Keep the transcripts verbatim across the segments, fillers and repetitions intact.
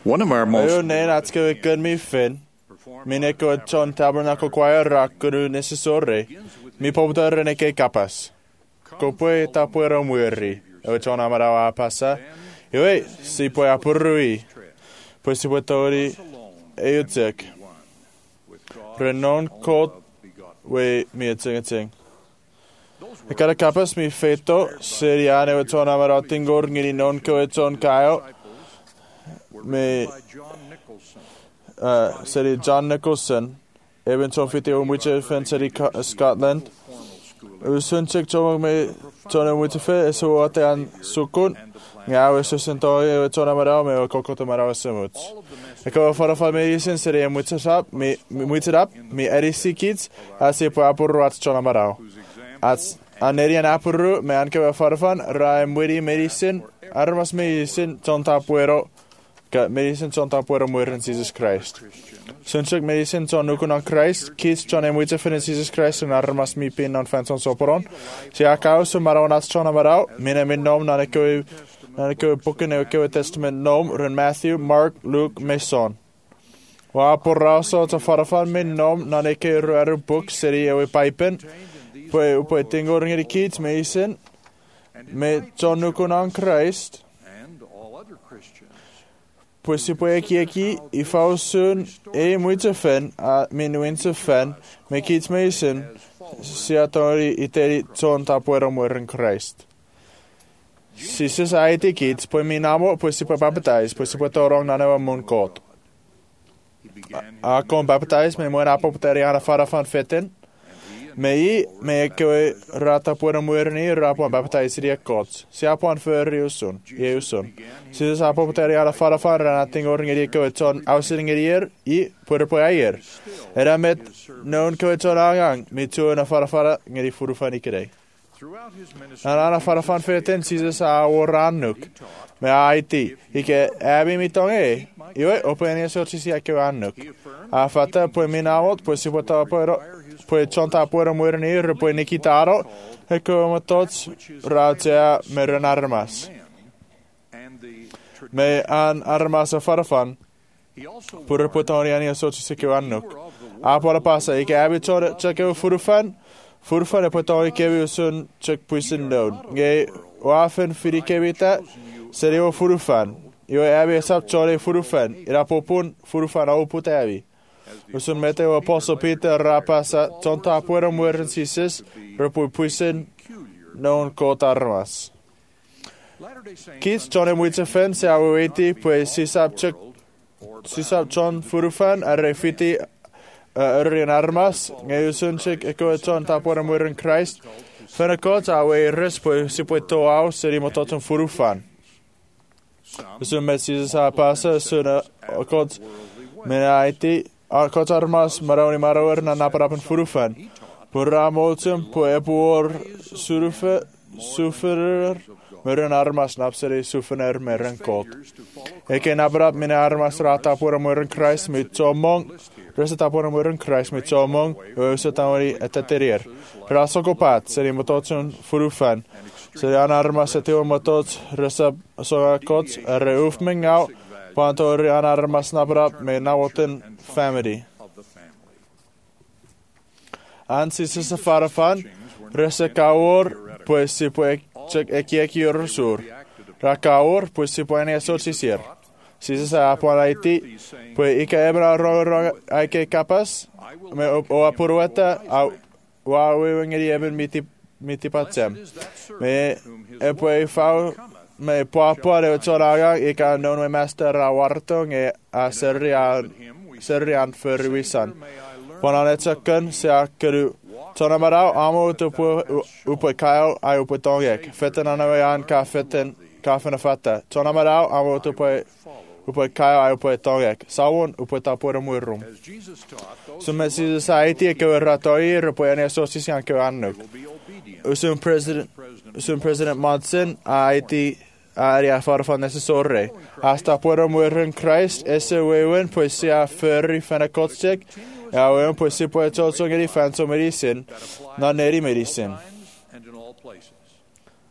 One of our most Ayun nen atske gun mi fin. Mine ko ton tabernacle choir rakuru necessore. Mi pobda reneke kapas. Kopue tapuero mueri. O ton amarao a pasa. Iwe si poi apurui. Pues si puetori eutek. Renon kot we mi eting. E cada capas mi feto seriane o ton amarao tingor ngini non ko e ton kaio. Me uh, seri John Nicholson even ton fiti o muite fen seri Scotland. Usun chik chomog me ton o muite fe eso ate an sukun. Ngau eso sentoi o ton amarao me o kokota marao semut. E ko fara fa me isen seri e muite rap me muite rap me erisi kids asi po apuru at ton amarao. At anerian apuru me anke fara fan ra muiri medicine armas medicine ton tapuero. Ka medicine ton tapuero muir in Jesus Christ. Sunchuk medicine ton nukun on Christ, kids ton e muite fin in Jesus Christ en armas mi pin non fanton soporon. Si a kaus marao nats ton amarao, mine min nom nan e koe nan e koe boeken e koe testament nom ren Matthew, Mark, Luke, Mason. Wa porrao so ta farafan min nom nan e koe ruaru book seri e we paipen. Poi upo e tingo ringeri kids medicine. Me ton nukun on Christ. Pues si poi aqui aqui e fausun e muito fan a minuinse fan me kids mason si atori iteri ton tapuero muer in Christ. Si society kids poi mi namo pues si poi baptize pues si poi torong nana mun kot. A kon baptize me muer apo teriana fara fan fetten. Me i me koe rata puera muer ni rapo baptize ria kot. Si apo an för usun, i usun. Si sa apo poteri ala fara fara na tingo ringeri koe ton ausringerier i puera po aier. Era met non koe ton agang mi tu na fara fara ngeri furu fani kidei. Na na fara fan feten si sa oranuk. Me aiti ike abi mi tonge. Io open esorcisi a koe annuk. A fata poi minawot poi si pota poi poi chonta puera muere ni poi nikitaro e come tots raja meren armas me an armas a farafan pur potoni ani asoci se che annuk a pola passa e che abitore c'è che furfan furfan e potoni che vi sun check puisin down ge wafen firi che vita serio furfan io e abi sap chore furfan era popun furfan au putevi. Usun mete o apostle Peter rapasa tonta puera mueren sisis repu puisin non kot armas. Kis John muite fen se aweti pues sisap chek sisap John furufan arrefiti errin armas ngeusun chek eko John ta puera mueren Christ fen kot awe res pues si poi to au seri mototon furufan. Usun met sisis a pasa suna kot menaiti a kot armas maroni maroer na naparapen furufan. Pura moltum po epuor surufe suferer meren armas napseri sufener meren kot. Eke naparap mine armas rata pura meren Christ mit tomong reseta pura meren Christ mit tomong ösetamori eteterier. Rasokopat seri mototsun furufan. Seri an armas eteo motot resa soga kot reuf mengau Pantori an armas nabrap me nawoten family. Ansi se farafan rese kaor pues si pue check ekieki orsur. Rakaor pues si pue ne sorcisir. Si se apolaiti pues ika ebra ro ro aike capas me o apurueta au wa we ngeri eben miti miti patsem. Me e pue fau me poa de toraga e ka non me master a warto nge a serian serian för visan. Ponan etsaken se akru tona marau amo to pu upo kaio ai upo tongek. Fetten anayan ka fetten ka fena fatta. Tona marau amo to pu upo kaio ai upo tongek. Sawon upo ta por muirum. So me si society ke ratoi upo ane association ke annuk. Usum president usum president Madsen aiti Aria farfan necessore. Hasta puedo muere en Christ, ese wewen pues sea ferry fanakotsek. Ja wewen pues si puede todo ngeri fanso medicine, non neri medicine.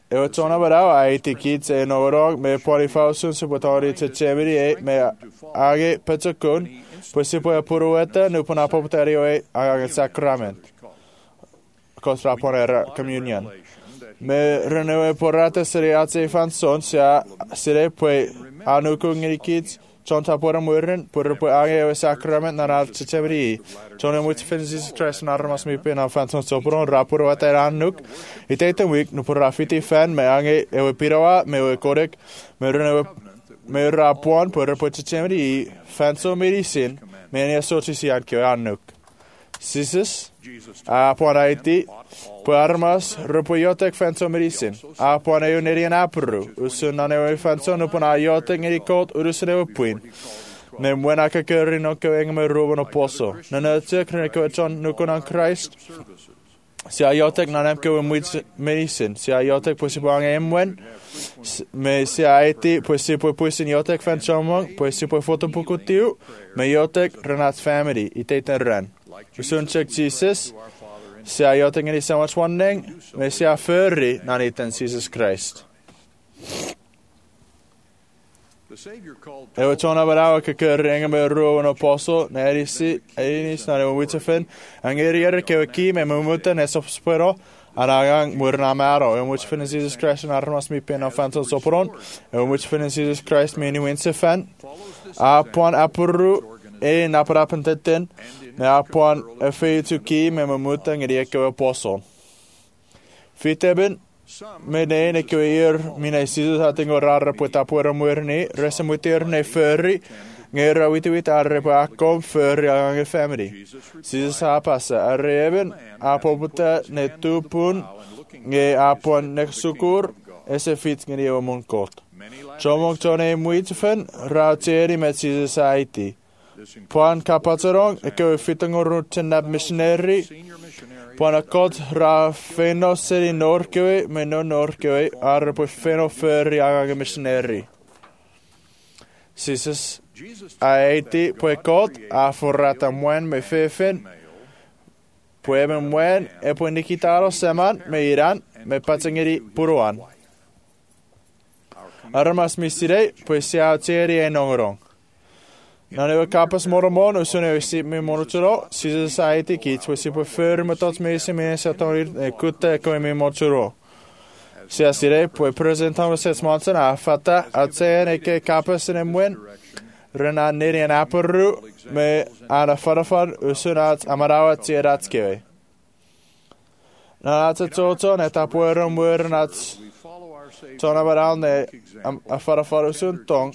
e o tona barau a iti kids e norog me pori fausun se potori te chemiri e me age petakun po si po e purueta nu puna poputari o e age sacrament. Kostra ponera communion. Me renewe porata sere atse fanson sia sere poi anuku ngiri kids chonta pora muren por po age o sacrament na rat chemiri. Chona much fensis stress na armas mi pena fanson sopron raporo ata anuk. Itaita week no por rafiti fan me age e pirawa me o korek me renewe me rapon por po chemiri fanso medicine me ne so si anke anuk. Sisis a ponaiti po armas rupoyotek fanso medicine a poneu nerian apru usunaneu fanso no pona yotek ngiri kot urusneu puin ne muena ka kerri no ko engme robo no poso na na tekne ko ton no konan Christ si a yotek na nem ko muit medicine si a yotek po si bang emwen me si a eti po si po po sin yotek fanso mo po si po foto pokutiu me yotek renat family iteten ren usun check Jesus si a yotek ngiri so much one thing me si a furry na niten Jesus Christ. E o tona barau ka kerrenga me ro no poso na erisi enis na no witchen angeri er ke ki me muta ne sospero aragang murna maro e much fin Jesus Christ na armas mi pena fanto sopron e much fin Jesus Christ me ni winse fan a pon apuru e na para penteten na pon e fe tu ki me muta ngeri ke poso fiteben me ne ne ko ir mina sisu ha tengo rara puta puera muerni resa muter ne ferri ngera wit wit arre pa kom ferri ang family sisu sa passa arreben a poputa ne tupun nge apon ne sukur ese fit ngeni o mon kot chomok tone muitfen rauteri met sisu saiti Puan kapatserong e ko fitango rutenab missionary Puan kot ra feno seri norkewe me no norkewe ar po feno ferri aga missionary Sisus a eti po kot a forrata mwen me fefen po e mwen e po nikitaro seman me iran me patsengeri puruan Armas misire po sia teri e nongorong Na ne kapas moromon usune usi me monotoro si society kids we si po fer metot me se me se tonir kutte come me monotoro si asire po presentamos ses monsen a fata atsene ke kapas ne mwen rena nerian apuru me ana farafar usunat amarawa tieratske na ata toto ne tapuero muernat tona barande a farafar usun tong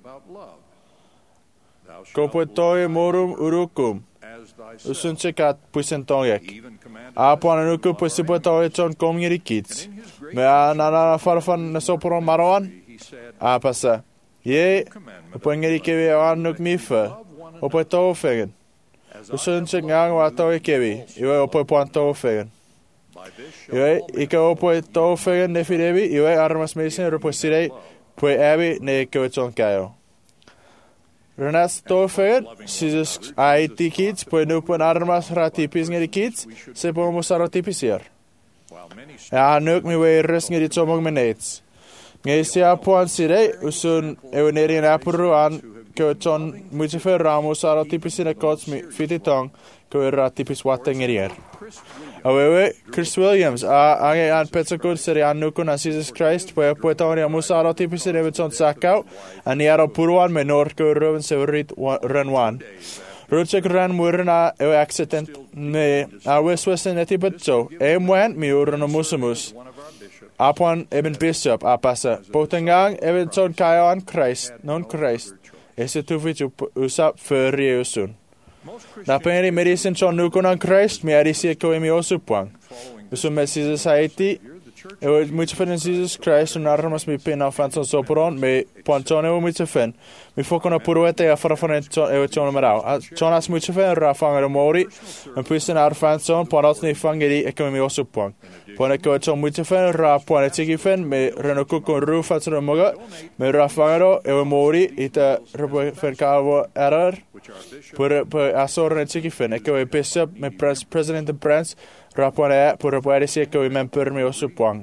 Kopotoi morum urukum. Usun cekat puisen tongek. Apon anuku pusipotoi ton komngiri kids. Me anana farfan nasopron maroan. Apasa. Ye, upongiri kevi anuk mifa. Opoto fegen. Usun cek ngang watoi kevi. Iwe opoponto fegen. Iwe ika opoto fegen nefirevi. Iwe armas meisen ruposirei. Pue evi ne keveton kayo. Renas tofer, sisus aiti kids, po nupon armas ratipis ngeri kids, se po musarotipis hier. Ja, nuk mi we res ngeri tomog menets. Ngei sia puan sire, usun eweneri en apuru an, ko ton mutifer ramus arotipis in a kots mi fititong, ko ratipis wate ngeri hier. Awewe, Chris Williams, a ange an petsakur seri an nukun a Jesus Christ, po e poetoni a musa arotipis in eveton sakau, an iaro puruan me norko ruven se rit renwan. Rutsek ran murna e accident me a weswesen etipetso, e mwen mi urno musamus. Apon eben bishop a pasa, potengang eventon kaio an Christ, non Christ, ese tufit usap furri usun. Na peni medicine chon nukon an Christ, mi arisi ko emi osupuang. Usun me Jesus haiti, e o muchafen Jesus Christ, un armas mi pena fanson sopron, me pontone o muchafen. Mi fokon a puruete a farafon e o chon marau. Chonas muchafen rafang a mori, en puisen ar fanson, ponot ni fangeri e ko emi osupuang. Pone ko chon muchafen ra pone tigifen, me renoku kon ru fatson moga, me rafangaro e o mori ita refen kavo error. Por por asor chikifen e ko e bishop me pres president of France rapone por por ese ko e member me osupuang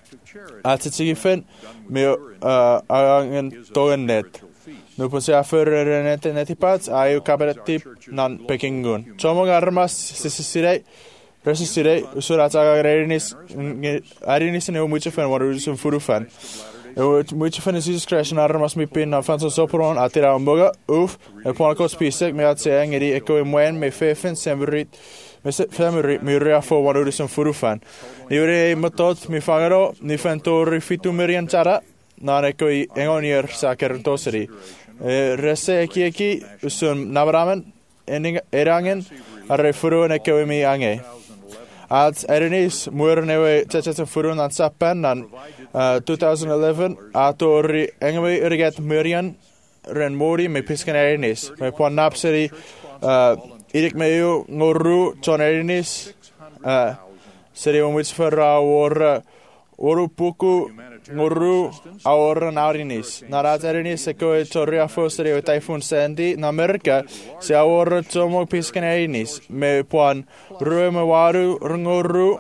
At y tigifyn, mi angen doen net. Nu pun se affer net net ipat, a yw cabaret nan pekingun. Tomog armas sisirei, resisirei, usur at aga arinis, arinis yn yw mwyti ffen, war yw'n ffwrw ffen. Mwyti ffen is Jesus Christ yn armas mi pin na ffans o sopron, at ira amboga, uf, e pon akos pisek, me at se engeri eco imwen, me feffen, semrit, me semrit, mi rea fo war yw'n ffwrw ffen. Ni ure matod, mi fangaro, ni ffen tori fitu mirian tara, na eco i engon i'r sacer doseri. Rese eki eki, usun nabaramen, erangen, arre ffwrw yn eco i mi ange. At erinis, mwyr newe tetete ffwrw na'n sapen na'n twenty eleven, a tori engwe yrget myrian ren mori me piskan erinis. Me pon napseri, irik me yw ngorru ton erinis, seri o'n wits fyrra o'r oru puku ngorru awr yn awrinis. Na'r at erinis e goe torri a ffosteri o Typhoon Sandy na America se awr tomog piskan erinis. Me pon rwy me waru rngorru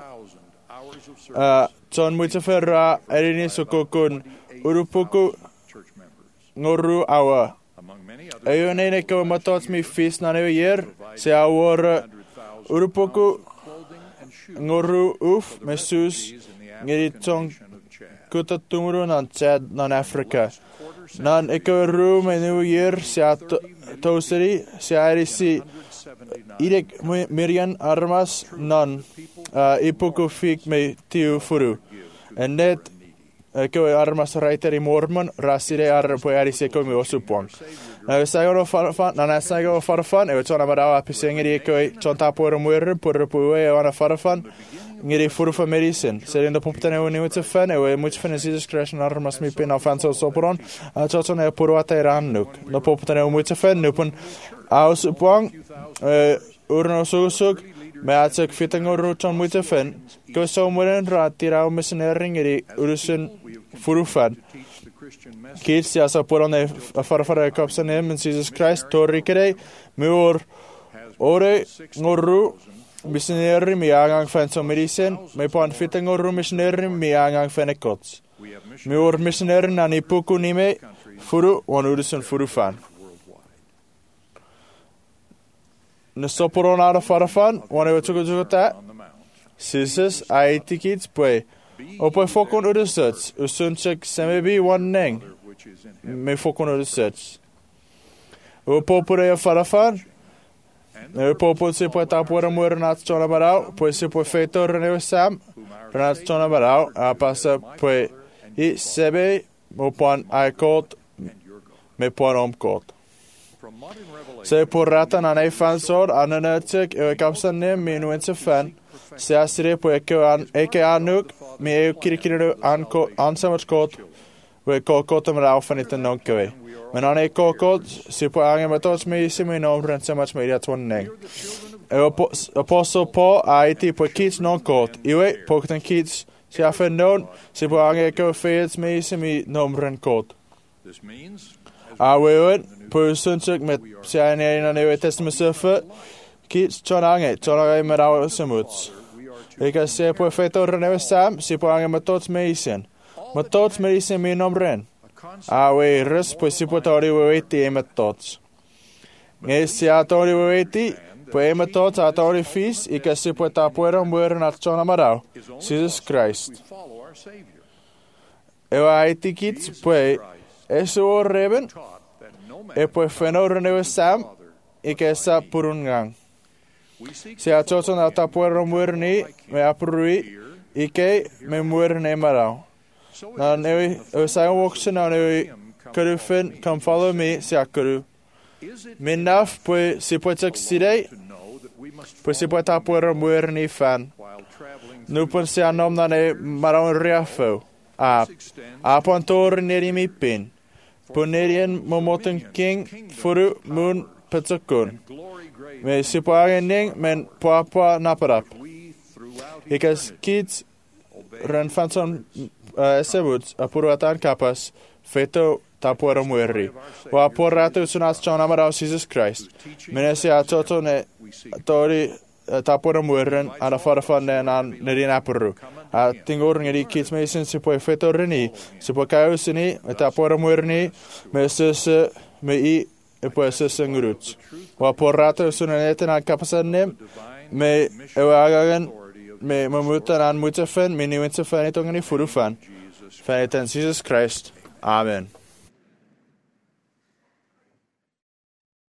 ton mwyti fyrra erinis o kokun uru puku ngorru awa. Ewn ein e goe matot mi ffis na neu i'r se awr uru puku ngorru uf me sus ngeri tong kuta tumuru nan Chad nan Africa. Nan eko ru me New Year se a toseri se a erisi irek mirian armas nan ipuku fik me tiu furu. En net eko armas raiter i mormon rasire ar po erisi eko mi osupon. Na sago farfan na sago farfan e tona marawa pisengeri eko tonta por muer por po e ana farfan. Ngeri furu fa medicin. Serin da pumpten e uni witse fen, e mwyti fen e Jesus Christ yn armas mi pin a fans o soporon, a toton e puru ata i'r annwg. Da pumpten e mwyti fen, nupun aus upwang, urno sugusug, me atseg fitang uru ton mwyti fen, gos o mweren rat i'r au missionering iri urusin furu fan. Kids si asa puron e farfara e kopsan e min Jesus Christ, torri kere, mi ur ore ngorru, missionary mi angang fan som medicin, me pon fitting or missionary mi angang fan ekots. Mi or missionary na ni puku ni me furu wan urusun furu fan. Ne soporon ara farafan, wan e tuko tuko ta. Sisis ai tikits pwe. O pwe fokon urusuts, usun chek semebi wan neng. Me fokon urusuts. O popure farafan. Ne popo se po tapor amor nat chona barau, po se po feito reneu sam, nat chona barau, a passa po i sebe mo pon ai kot me pon om kot. Se po rata na nei fansor ananetik e kapsan ne minuense fan, se asire po eke an eke anuk me e kirikiro an ko ansamat kot, we ko kotam rau fan it nonkewe. Men an e kokod, si po angen matos me isi me nom ren se mach me iria tuan neng. E apostle Paul a iti po kits non kot. Iwe, po kten kits si afen non, si po angen ko feids me isi me nom ren kot. A wewen, po usunsuk met si a nerin an ewe testament surfer, kits chon angen, chon angen me rau semuts. Eka se po feito ren ewe sam, si po angen matos me isin. Matos me isi me nom ren. A we res po si po tori weweti e metots. Nge si a tori weweti, po e metots a tori fis, i ka si po ta puera mwere na tchona marau, Jesus Christ. Ewa aiti kits po e, esu o reben, e po e feno renewe sam, i ka sa purungang. Si a choton a ta puera mwere ni, me apurui, i ke me mwere ne marau. Na newi, o sa wokse na newi, kuru fin, come follow me, si akuru. Min naf, pwe si pwe tuk sidei, pwe si pwe ta pwe mwere ni fan. Nupon si anom na ne maraon riafo. A, a pon tor neri mi pin. Po nerien momoten king, furu mun petukun. Me si pwe agen ning, men pwa pwa naparap. Ikas kids, ren fanson Sebuts a purwatan kapas feto tapuera muerri. Wa porrato sunas chona marau Jesus Christ. Menesi a toto ne tori tapuera muerren ana farafan ne nan nerin apuru. A tingur ngeri kits me sin se po fetor ni. Se po kaus ni, eta por amor ni, me ses me i e po ses ngruts. Wa porrato sunaneten al kapasanem me ewagan me mamutan an mutafen me niwentse fan etongani furufan. Fan Jesus Christ. Amen.